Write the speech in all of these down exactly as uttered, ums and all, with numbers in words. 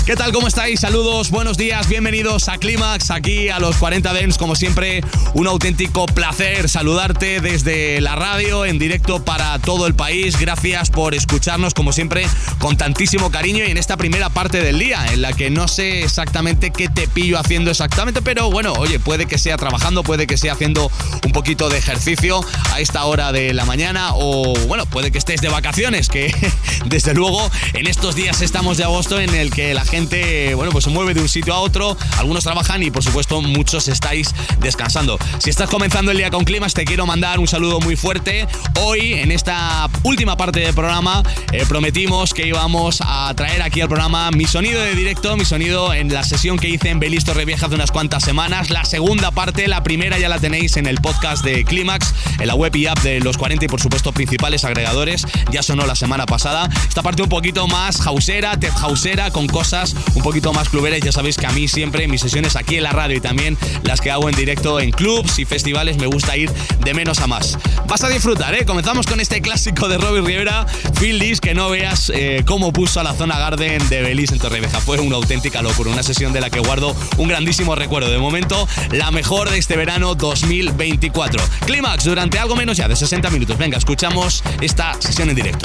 ¿Qué tal? ¿Cómo estáis? Saludos, buenos días, bienvenidos a Clímax, aquí a los cuarenta Dance. Como siempre, un auténtico placer saludarte desde la radio en directo para todo el país. Gracias por escucharnos, como siempre, con tantísimo cariño y en esta primera parte del día, en la que no sé exactamente qué te pillo haciendo exactamente, pero bueno, oye, puede que sea trabajando, puede que sea haciendo un poquito de ejercicio a esta hora de la mañana, o bueno, puede que estés de vacaciones, que desde luego en estos días estamos de agosto en el que la gente, bueno, pues se mueve de un sitio a otro, algunos trabajan y por supuesto muchos estáis descansando. Si estás comenzando el día con Clímax, te quiero mandar un saludo muy fuerte. Hoy, en esta última parte del programa, eh, prometimos que íbamos a traer aquí al programa mi sonido de directo, mi sonido en la sesión que hice en Belis Torrevieja hace unas cuantas semanas. La segunda parte, la primera ya la tenéis en el podcast de Clímax, en la web y app de los cuarenta y por supuesto principales agregadores. Ya sonó la semana pasada. Esta parte un poquito más hausera, tech hausera, con cosas un poquito más cluberas. Ya sabéis que a mí siempre mis sesiones aquí en la radio y también las que hago en directo en clubs y festivales me gusta ir de menos a más. Vas a disfrutar, ¿eh? Comenzamos con este clásico de Robbie Rivera, Feel This, que no veas eh, cómo puso a la Zona Garden de Belis en Torrevieja. Fue una auténtica locura, una sesión de la que guardo un grandísimo recuerdo. De momento, la mejor de este verano dos mil veinticuatro. Clímax durante algo menos ya de sesenta minutos. Venga, escuchamos esta sesión en directo.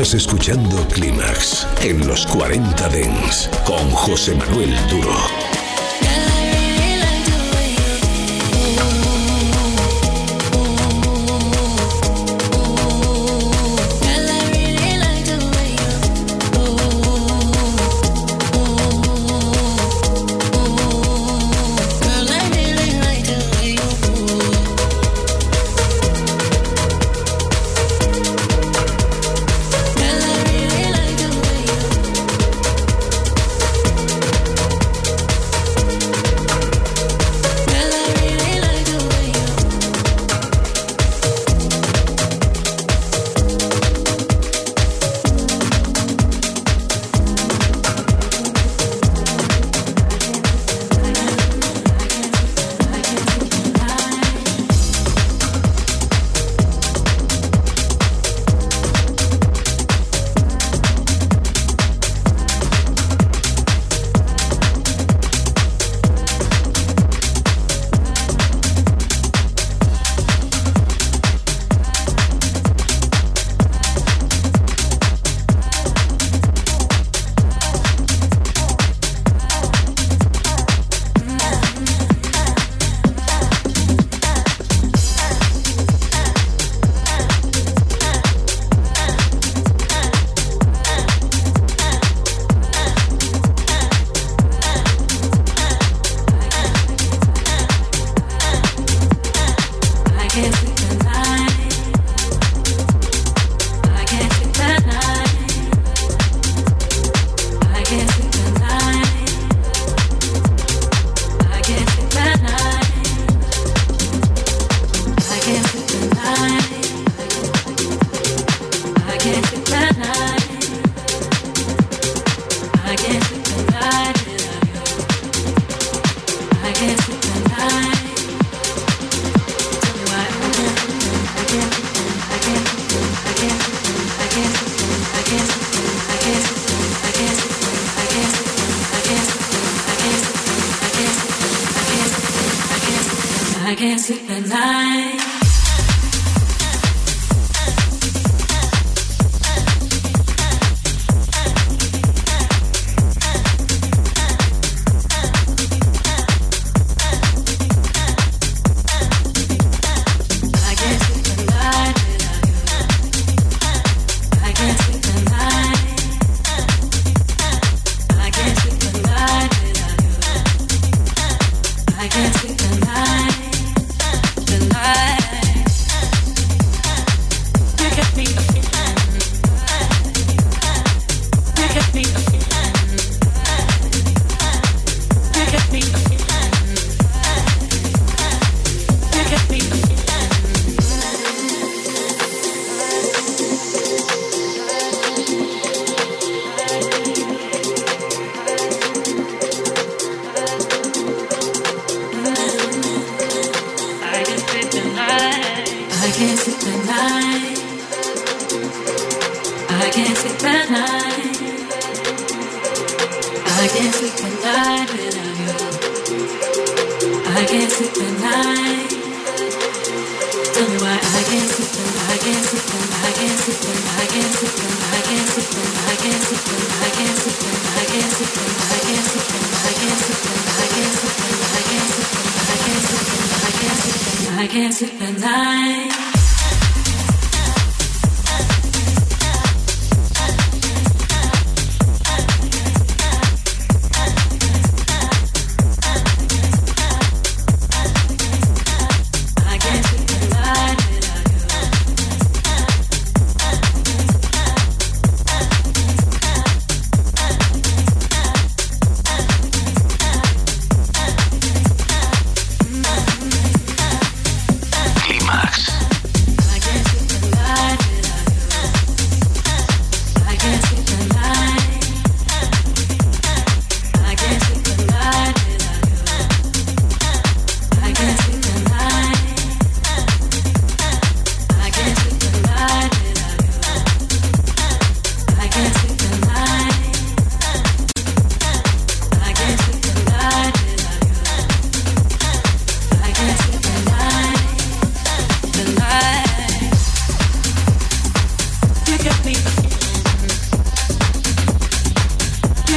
Estás escuchando Clímax en los cuarenta Dance con José Manuel Duro.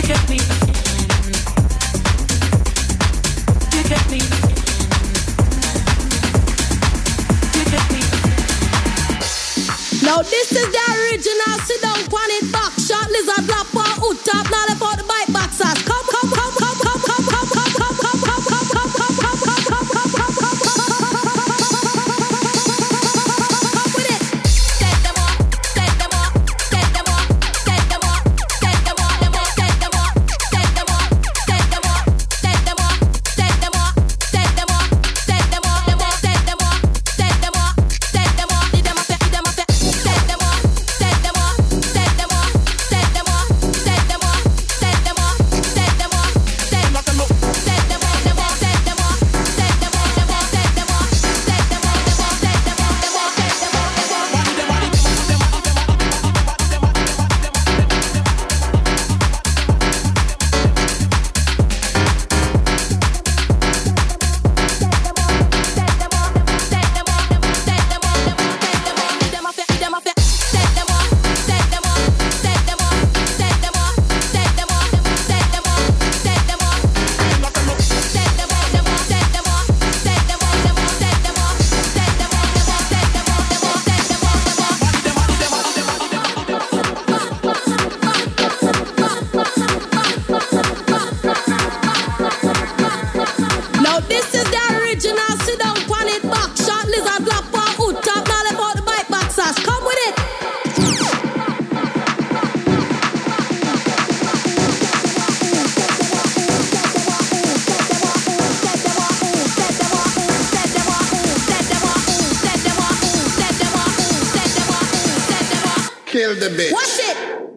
Kill the bitch. Watch it.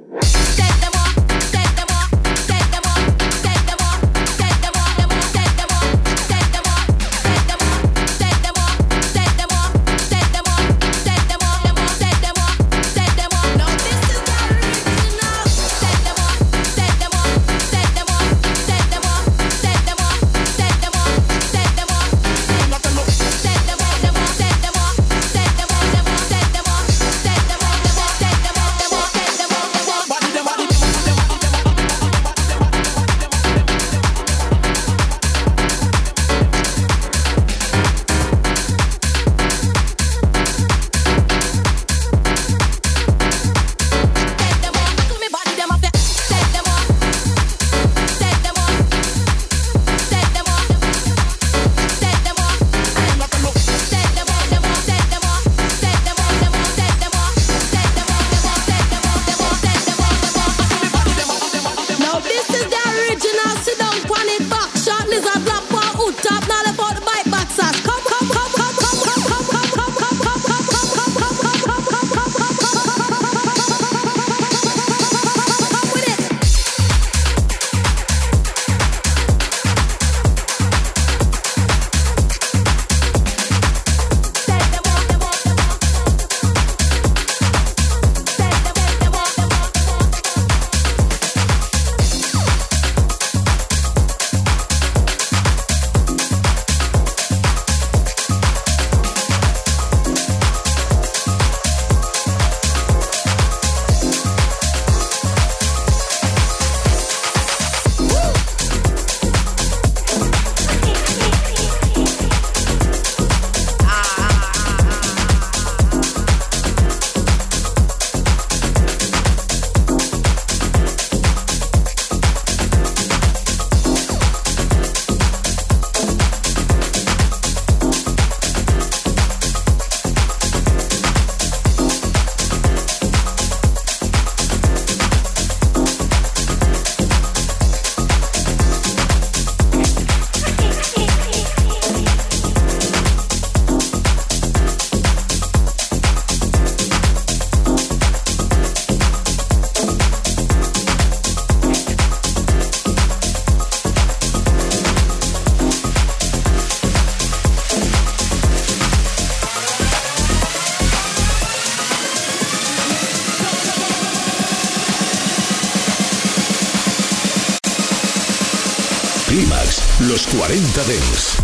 Clímax, los cuarenta Dance.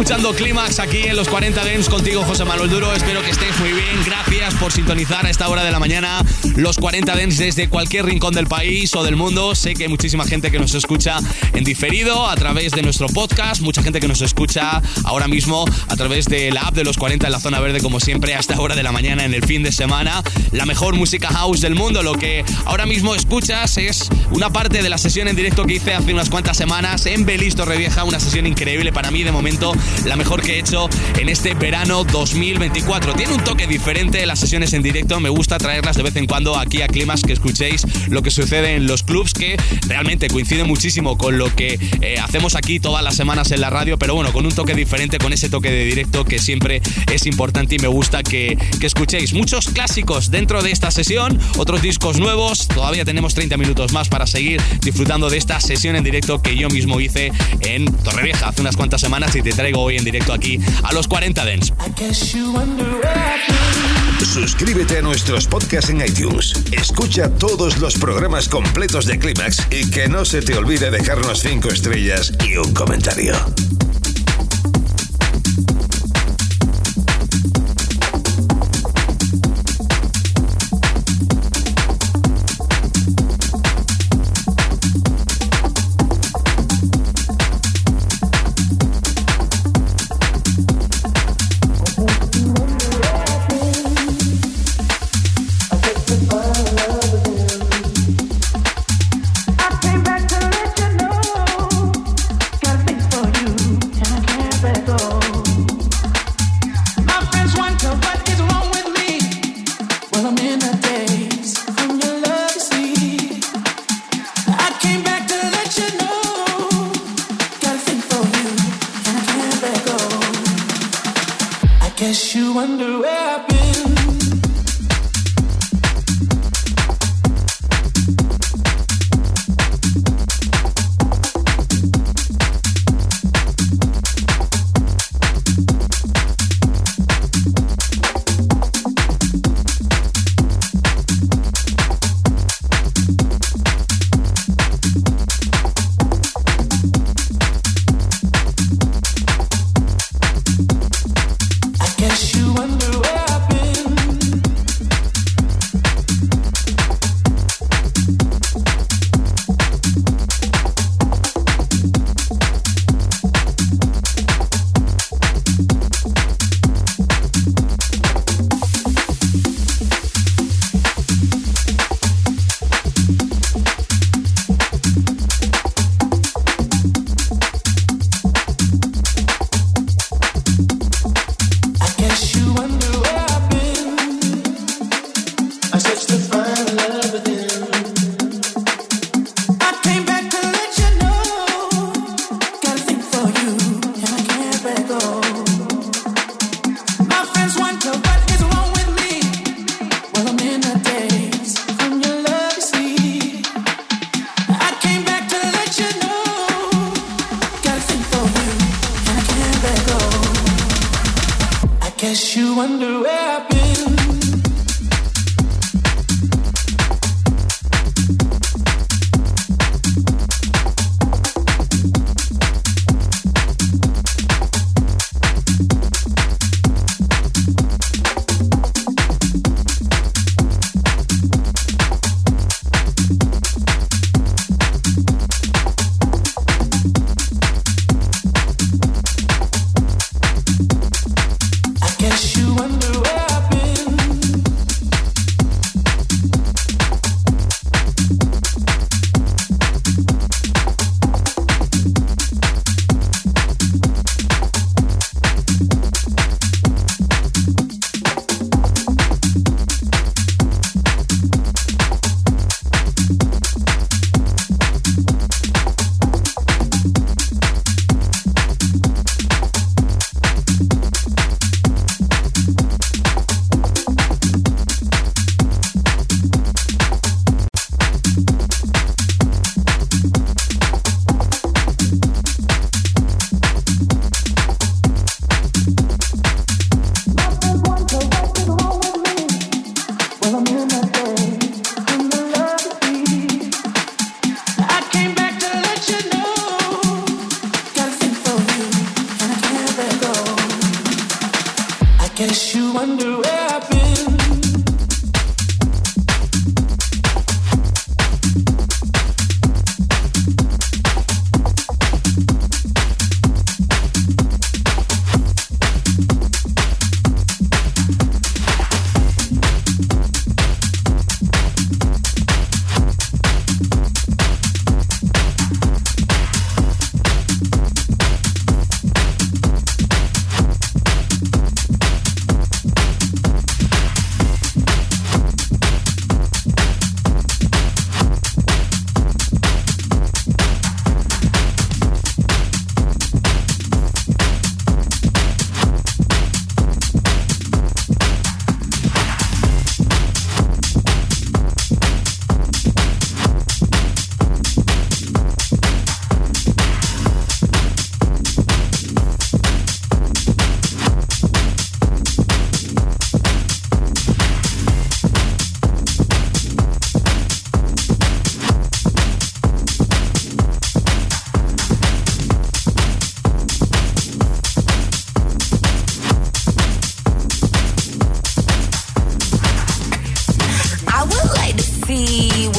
escuchando Clímax aquí en los cuarenta Dance contigo, José Manuel Duro. Espero que estéis muy bien. Gracias por sintonizar a esta hora de la mañana los cuarenta Dance desde cualquier rincón del país o del mundo. Sé que hay muchísima gente que nos escucha en diferido a través de nuestro podcast, mucha gente que nos escucha ahora mismo a través de la app de los cuarenta en la zona verde, como siempre, a esta hora de la mañana en el fin de semana. La mejor música house del mundo. Lo que ahora mismo escuchas es una parte de la sesión en directo que hice hace unas cuantas semanas en Belis Torrevieja, una sesión increíble para mí, de momento la mejor que he hecho en este verano dos mil veinticuatro. Tiene un toque diferente las sesiones en directo, me gusta traerlas de vez en cuando aquí a Clímax, que escuchéis lo que sucede en los clubs, que realmente coincide muchísimo con lo que eh, hacemos aquí todas las semanas en la radio, pero bueno, con un toque diferente, con ese toque de directo que siempre es importante y me gusta que, que escuchéis. Muchos clásicos dentro de esta sesión, otros discos nuevos. Todavía tenemos treinta minutos más para seguir disfrutando de esta sesión en directo que yo mismo hice en Torrevieja hace unas cuantas semanas y te traigo hoy en directo aquí a los cuarenta Dance. Suscríbete a nuestros podcasts en iTunes. Escucha todos los programas completos de Clímax y que no se te olvide dejarnos cinco estrellas y un comentario. I came back to let you know, got things for you.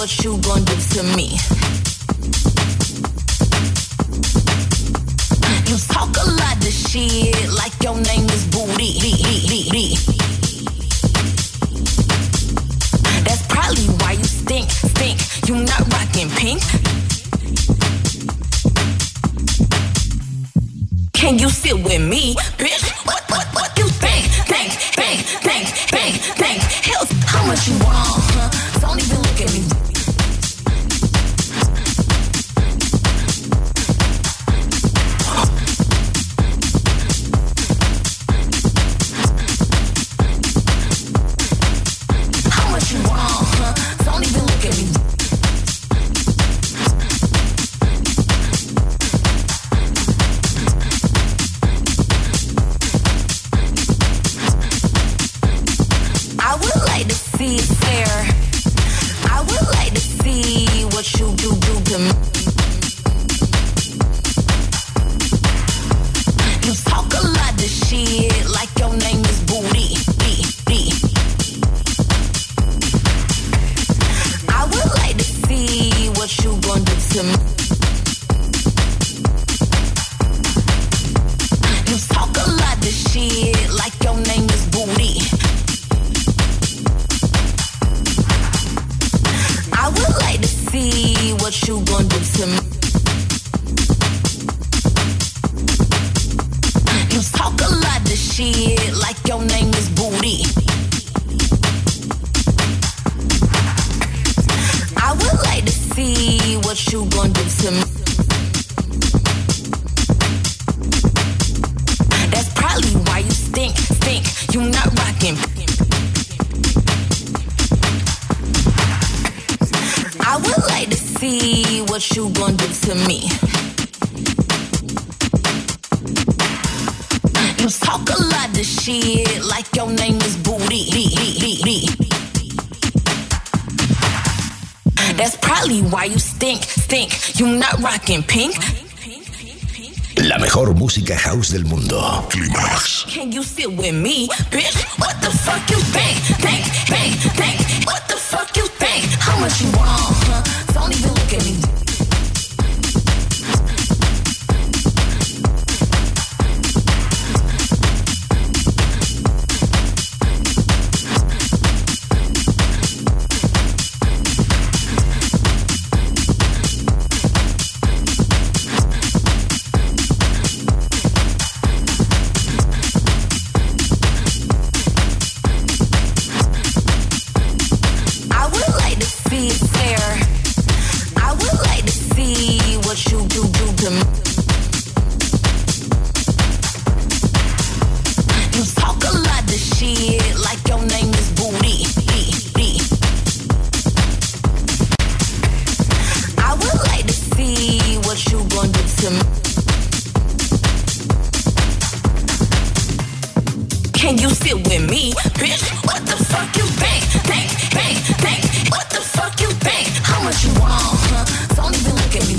what you gon' do to me. You talk a lot of shit like your name is Booty. That's probably why you stink, stink. You not rockin' pink. Can you sit with me, bitch? What, what, what you think? Think, think, think, think, think. Hell, how much you want, huh? Don't even look at me. How much you want, huh? Don't even look at me. I would like to see it fair. I would like to see what you do do to me. You talk a lot of shit like your name is Booty. I would like to see what you gon' do to me. You talk a lot of shit like your name is Booty. I would like to see what you gon' do to me. You talk a lot of shit like your name is Booty. I would like to see what you gon' do to me. That's probably why you stink, stink. You not rockin'. I would like to see what you gon' do to me. You talk a lot of shit like your name is Booty. That's probably why you stink, stink. You not rockin' pink. La mejor música house del mundo. Climax. Can you sit with me, bitch? What the fuck you think? Think, think, think. What the fuck you think? How much you want, huh? Don't even look at me. I would like to see it fair. I would like to see what you do do to me. You talk a lot of shit like your name is Booty. I would like to see what you gon' do to me. Can you sit with me, bitch? What the fuck you think? Think, think, think. What the fuck you think? How much you want, huh? Don't even look at me.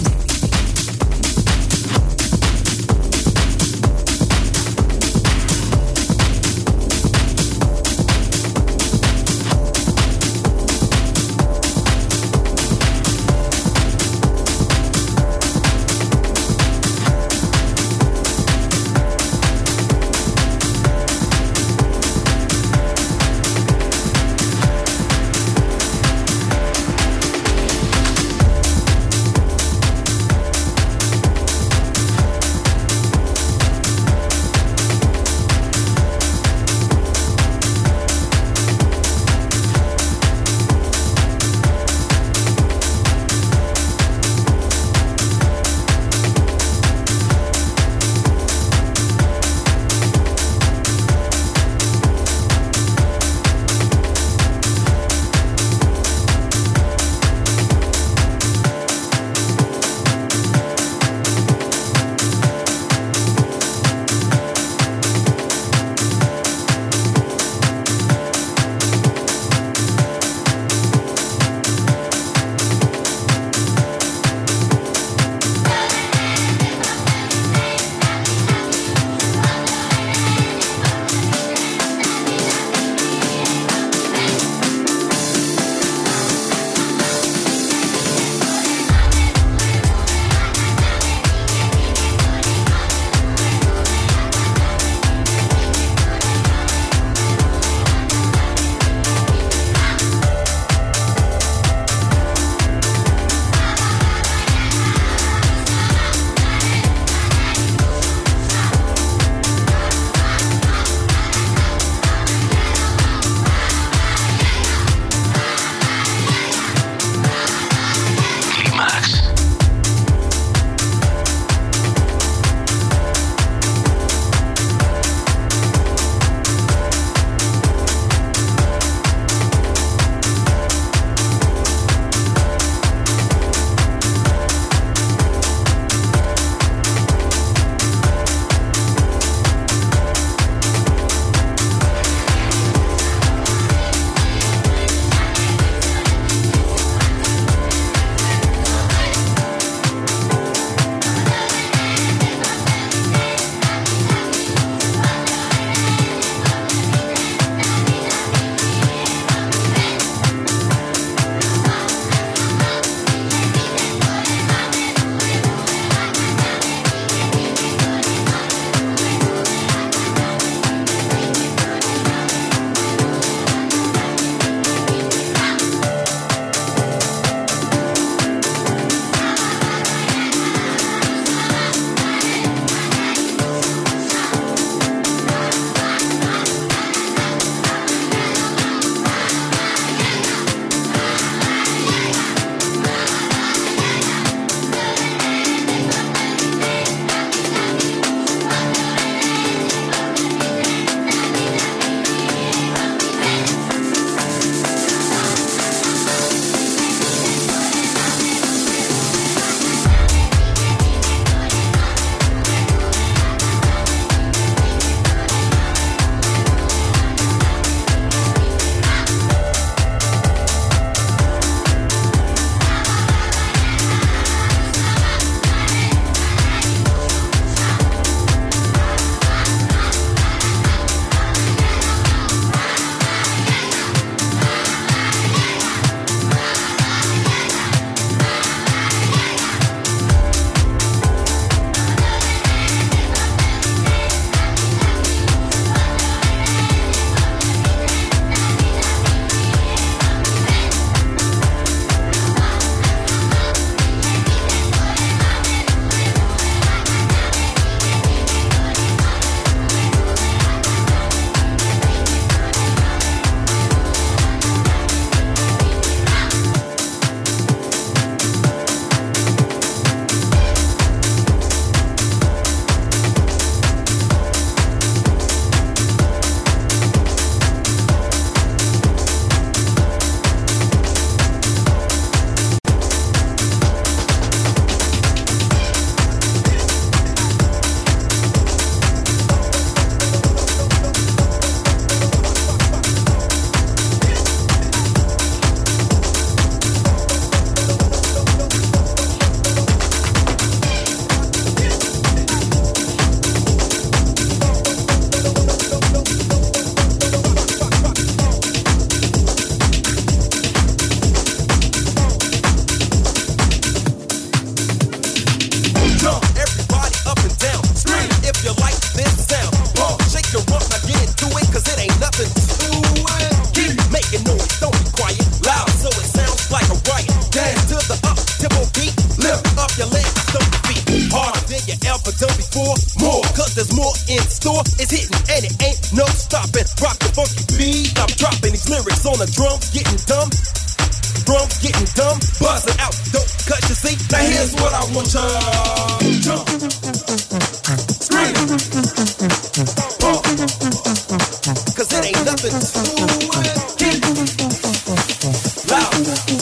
there's more in store. It's hitting and it ain't no stopping. Rock the funky beat, I'm dropping these lyrics on the drums, getting dumb. Drums getting dumb, buzzing out, don't cut you see. Now here's what I want y'all. Jump, scream, bump, cause it ain't nothing to it. Keep loud.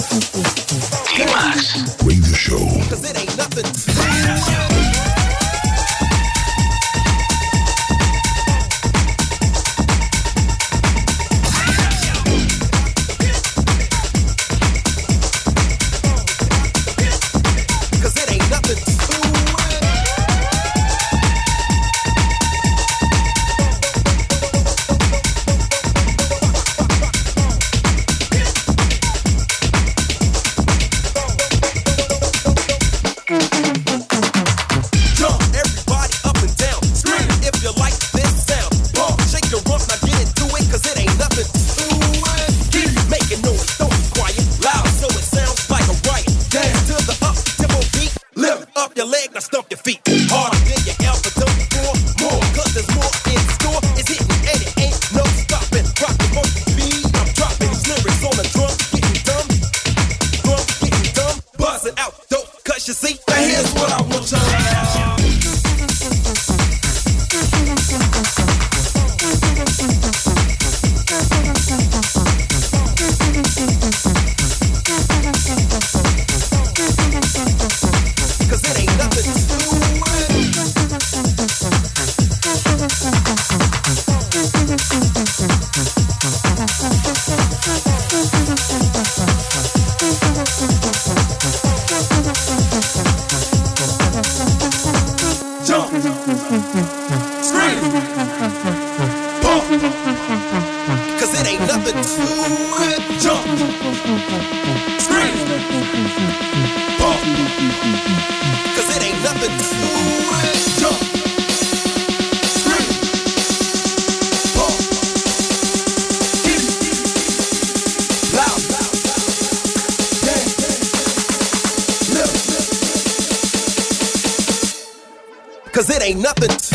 Climax. Bring the show. Cause it ain't nothing to it. Cause it ain't nothing to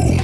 you.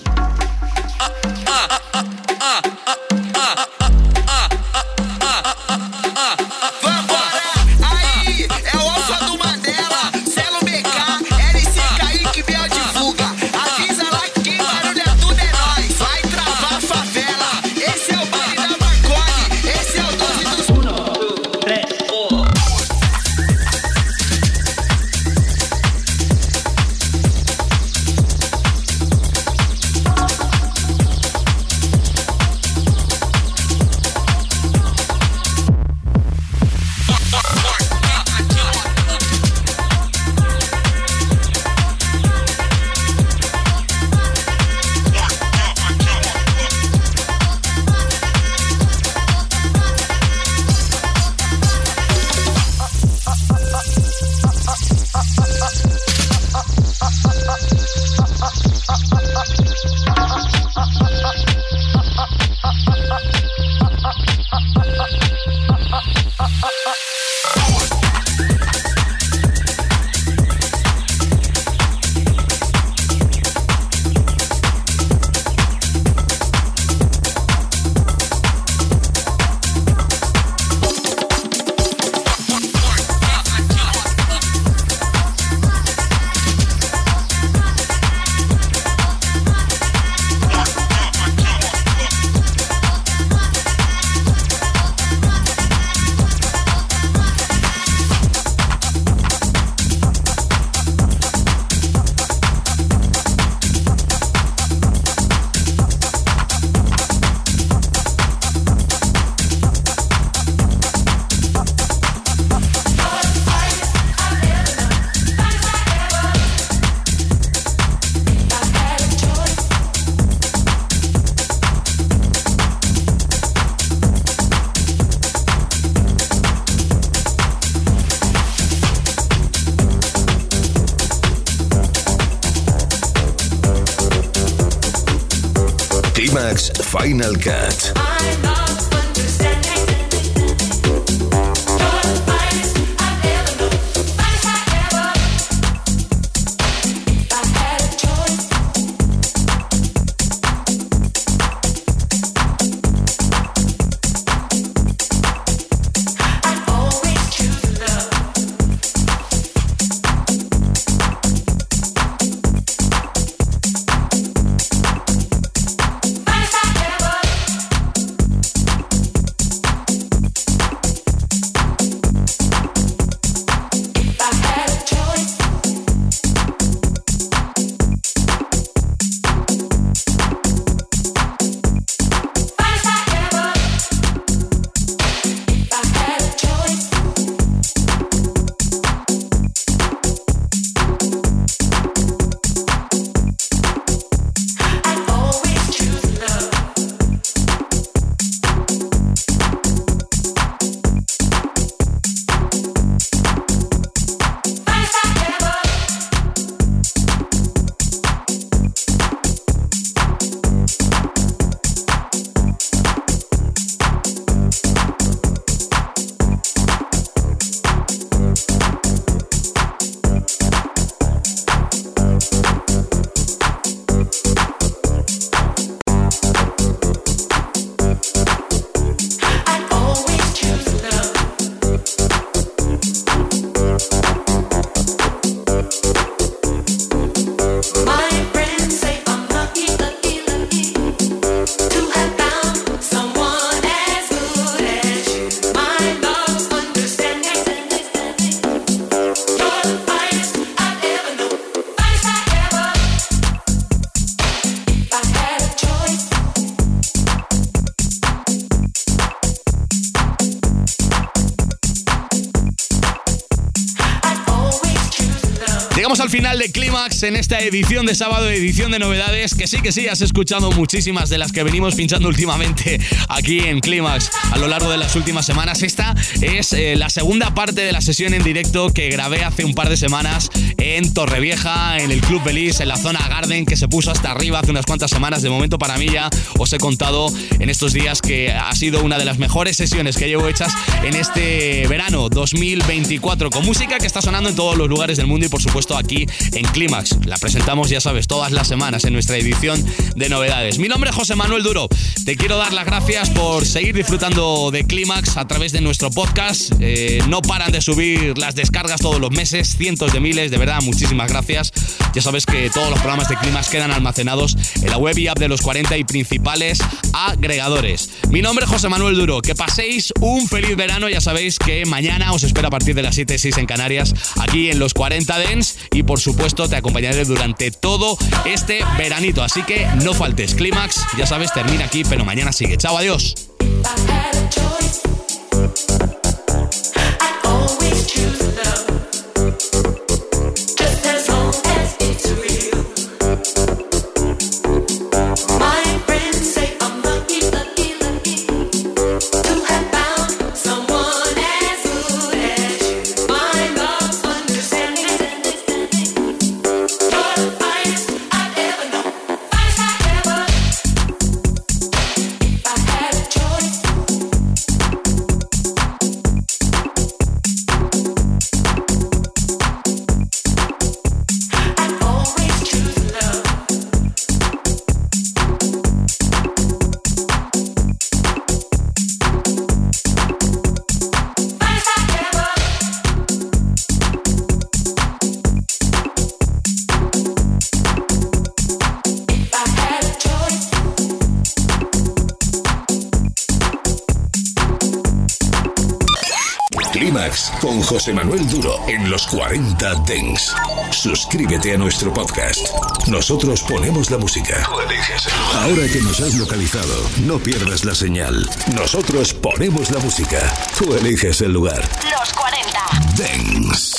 Climax Final Cut. Llegamos al final de Climax en esta edición de sábado, edición de novedades, que sí, que sí, has escuchado muchísimas de las que venimos pinchando últimamente aquí en Climax a lo largo de las últimas semanas. Esta es eh, la segunda parte de la sesión en directo que grabé hace un par de semanas en Torrevieja, en el Club Belis, en la zona Garden, que se puso hasta arriba hace unas cuantas semanas. De momento, para mí, ya os he contado en estos días que ha sido una de las mejores sesiones que llevo hechas en este verano dos mil veinticuatro, con música que está sonando en todos los lugares del mundo y, por supuesto, aquí en Clímax. La presentamos, ya sabes, todas las semanas en nuestra edición de novedades. Mi nombre es José Manuel Duro. Te quiero dar las gracias por seguir disfrutando de Clímax a través de nuestro podcast. Eh, no paran de subir las descargas todos los meses, cientos de miles, de verdad, muchísimas gracias. Ya sabes que todos los programas de Clímax quedan almacenados en la web y app de los cuarenta y principales agregadores. Mi nombre es José Manuel Duro. Que paséis un feliz verano. Ya sabéis que mañana os espero a partir de las siete y seis en Canarias, aquí en los cuarenta Dance, y por supuesto te acompañaré durante todo este veranito. Así que no faltes. Clímax, ya sabes, termina aquí, pero mañana sigue. Chao, adiós. Clímax con José Manuel Duro en los cuarenta Dance. Suscríbete a nuestro podcast. Nosotros ponemos la música. Tú eliges el lugar. Ahora que nos has localizado, no pierdas la señal. Nosotros ponemos la música. Tú eliges el lugar. Los cuarenta Dance.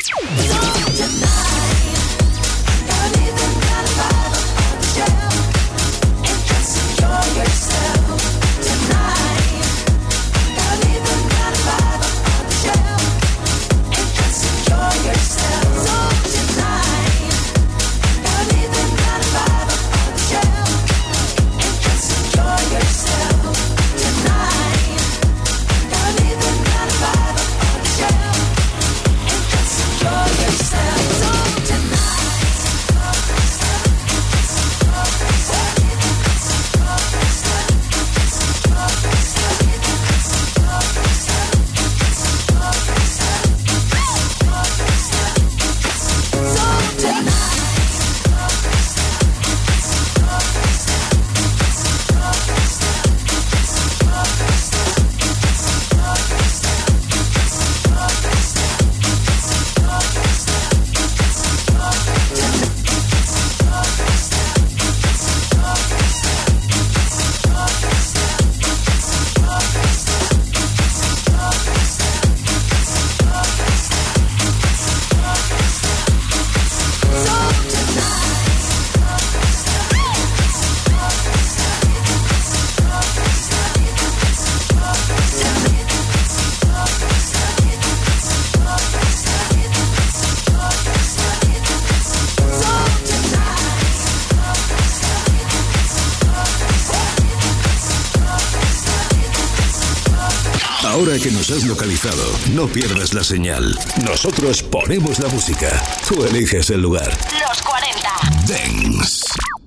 Ahora que nos has localizado, no pierdas la señal. Nosotros ponemos la música. Tú eliges el lugar. Los cuarenta Dance.